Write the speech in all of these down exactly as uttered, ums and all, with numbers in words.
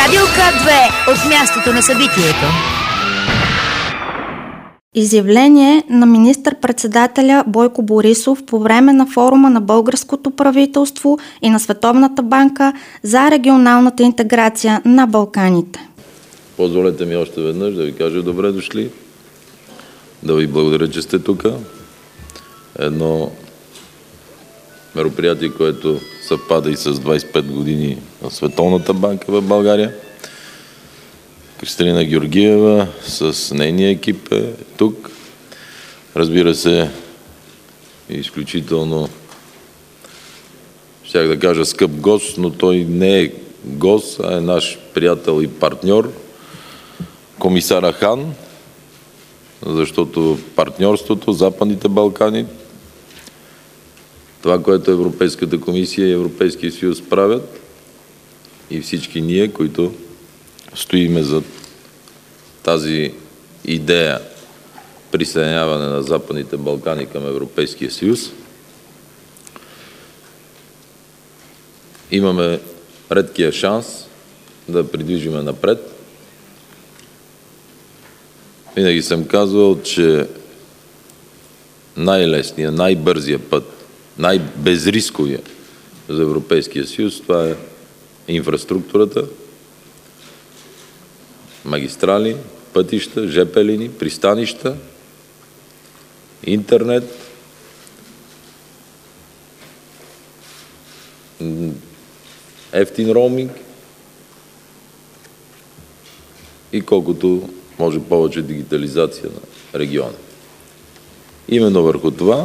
Радио К две от мястото на събитието. Изявление на министър-председателя Бойко Борисов по време на форума на българското правителство и на Световната банка за регионалната интеграция на Балканите. Позволете ми още веднъж да ви кажа добре дошли, да ви благодаря, че сте тук. Едно мероприятие, което съвпада и с двадесет и пет години на Световната банка в България. Кристалина Георгиева с нейния екип е тук. Разбира се, изключително, щях да кажа скъп гост, но той не е гост, а е наш приятел и партньор, комисара Хан, защото партньорството, Западните Балкани, това, което Европейската комисия и Европейския съюз правят и всички ние, които стоиме за тази идея присъединяване на Западните Балкани към Европейския съюз, имаме редкия шанс да придвижиме напред. Винаги съм казвал, че най-лесният, най-бързия път, най-безрисковия за Европейския съюз, това е инфраструктурата, магистрали, пътища, жп линии, пристанища, интернет, ефтин роуминг и колкото може повече дигитализация на региона. Именно върху това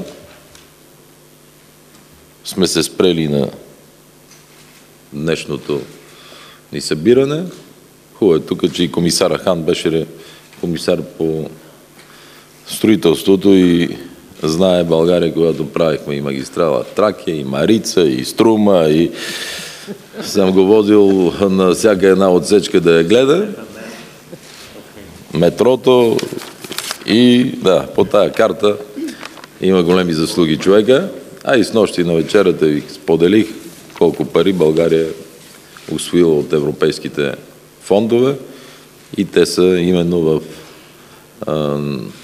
сме се спрели на днешното ни събиране. Хубаво е тук, че и комисар Хан беше комисар по строителството и знае България, когато правихме и магистрала Тракия, и Марица, и Струма, и съм го возил на всяка една отсечка да я гледа. Метрото и да, по тая карта има големи заслуги човека. А и с нощи на вечерата ви споделих колко пари България е усвоила от европейските фондове и те са именно в а,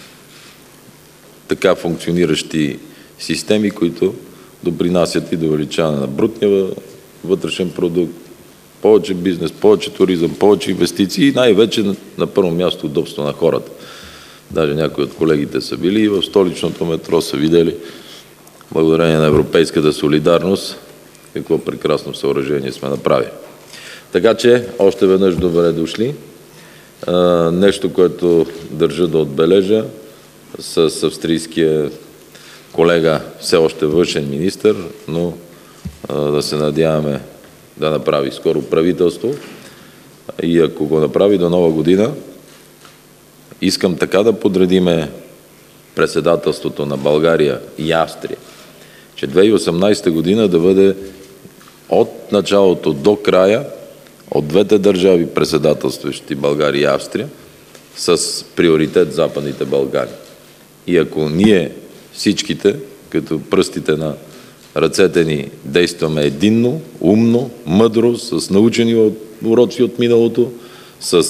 така функциониращи системи, които допринасят и до увеличаване на брутния вътрешен продукт, повече бизнес, повече туризъм, повече инвестиции и най-вече на, на първо място удобство на хората. Даже някои от колегите са били и в столичното метро, са видели благодарение на европейската солидарност какво прекрасно съоръжение сме направили. Така че, още веднъж добре дошли. А, нещо, което държа да отбележа с австрийския колега, все още външен министър, но а, да се надяваме да направи скоро правителство и ако го направи до нова година, искам така да подредиме председателството на България и Австрия, че две хиляди и осемнадесета година да бъде от началото до края от двете държави, председателстващи България и Австрия, с приоритет Западните Балкани. И ако ние всичките, като пръстите на ръцете ни, действаме единно, умно, мъдро, с научени уроци от миналото, с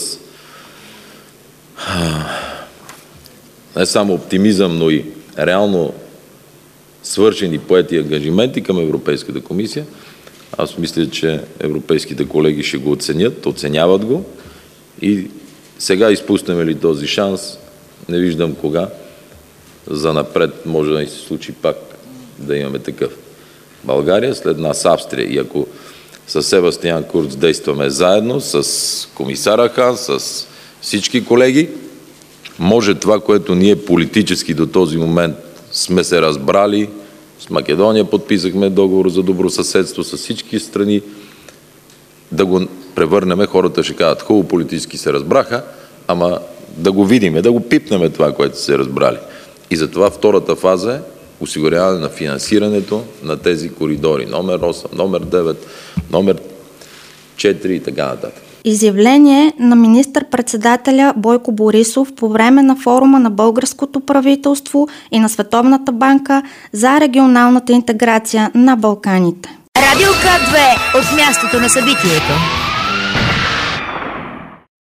не само оптимизъм, но и реално свършени поети ангажименти към Европейската комисия, аз мисля, че европейските колеги ще го оценят, оценяват го и сега изпуснем ли този шанс, не виждам кога, занапред може да ни се случи пак да имаме такъв. България, след нас Австрия и ако с Себастиан Курц действаме заедно, с комисара Хан, с всички колеги, може това, което ние политически до този момент сме се разбрали, с Македония подписахме договор за добросъседство с всички страни, да го превърнем, хората ще кажат, хубаво политически се разбраха, ама да го видиме, да го пипнем това, което се разбрали. И затова втората фаза е осигуряване на финансирането на тези коридори. Номер осем, номер девет, номер четири и така нататък. Изявление на министър-председателя Бойко Борисов по време на форума на българското правителство и на Световната банка за регионалната интеграция на Балканите. Радио К две от мястото на събитието.